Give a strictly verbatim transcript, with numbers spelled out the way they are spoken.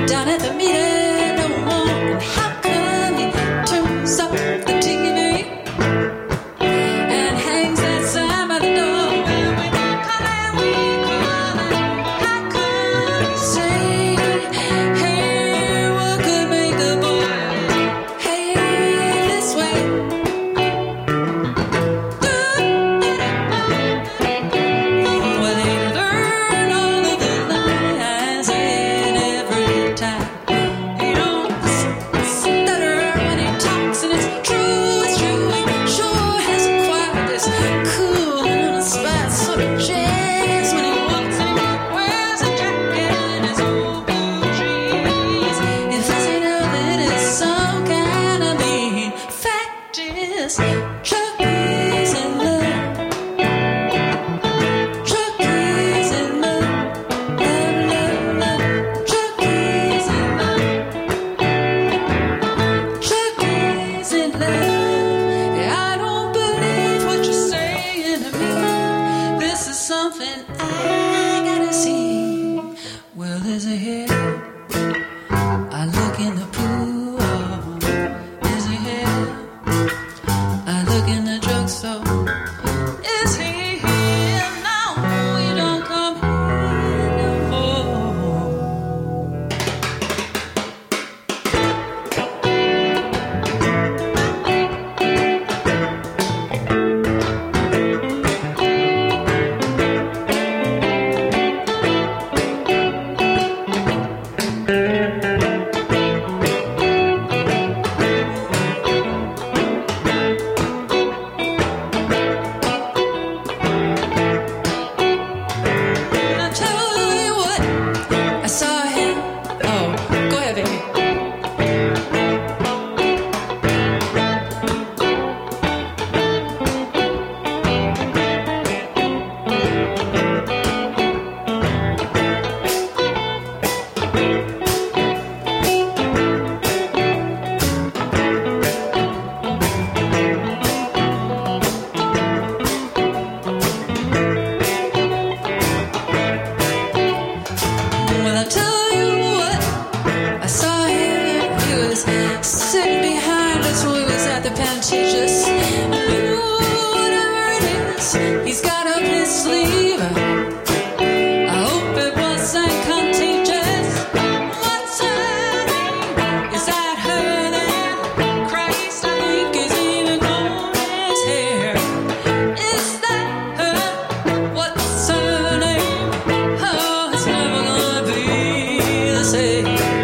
down at the meter no more. And how come he turns up the T V and hangs that sign by the door? When we call and we call and how come he say, hey, what could make a boy behave this way? Well, they learn all of the lies and every time he don't stutter when he talks, and it's true, it's true. He sure has acquired this cool and uninspired sort of jazz when he walks and he wears a jacket and his old blue jeans. If this ain't know that it's some kind of mean, fact is, Chuck is in love. Chuck is in love. Love, love, love. Chuck is in love. Chuck is in love. I don't believe what you're saying to me. This is something I gotta see. Well, is it here? I look in the pool. Is he here? I look in the drugstore. Is he here? No, he don't come here no more. And I tell you what, I saw him. Oh, go ahead, baby. Well, I'll tell you what, I saw him. He was sitting behind us when we was at the Pantages. Whatever it is, he's got up his sleeve. I hope it wasn't contagious. What's her name? Is that her name? Christ, I think he's even grown his hair. Is that her? What's her name? Oh, it's never gonna be the same.